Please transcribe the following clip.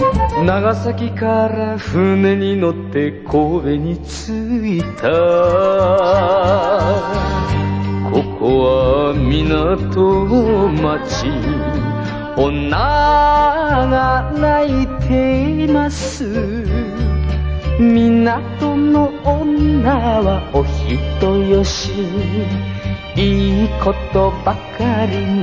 長崎から船に乗って神戸に着いた。ここは港町、女が泣いています。港の女はお人よし、いいことばかりの